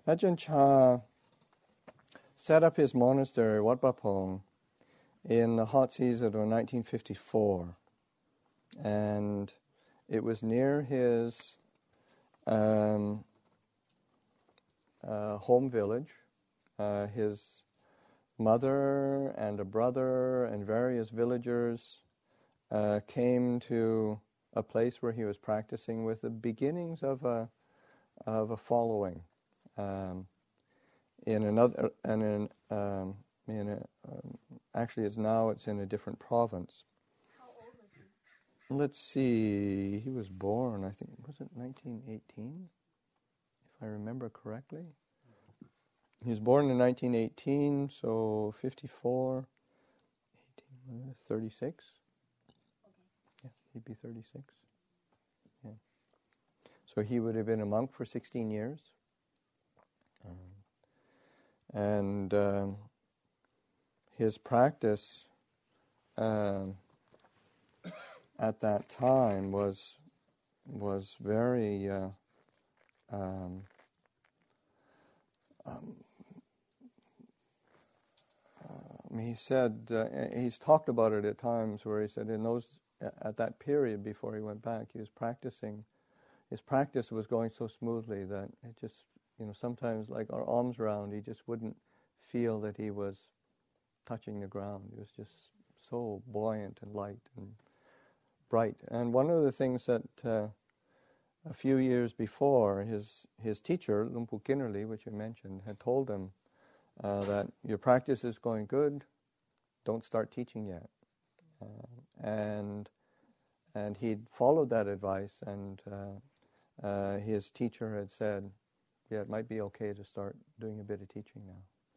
Ajahn Chah set up his monastery, Wat Pah Pong, in the hot season of 1954. And it was near his home village. His mother and a brother and various villagers came to a place where he was practicing with the beginnings of a following. Actually, it's in a different province. How old was he? Let's see. He was born, I think, was it 1918, if I remember correctly. He was born in 1918, so 54, 18, 36. Okay. Yeah, he'd be 36. Yeah. So he would have been a monk for 16 years. And his practice at that time was very he said he's talked about it at times where he said at that period before he went back, he was practicing. His practice was going so smoothly that it just, sometimes like our alms round, he just wouldn't feel that he was touching the ground. He was just so buoyant and light and bright. And one of the things that a few years before, his teacher, Lumpu Kinnerly, which I mentioned, had told him that your practice is going good, don't start teaching yet. And he'd followed that advice, and his teacher had said, yeah, it might be okay to start doing a bit of teaching now.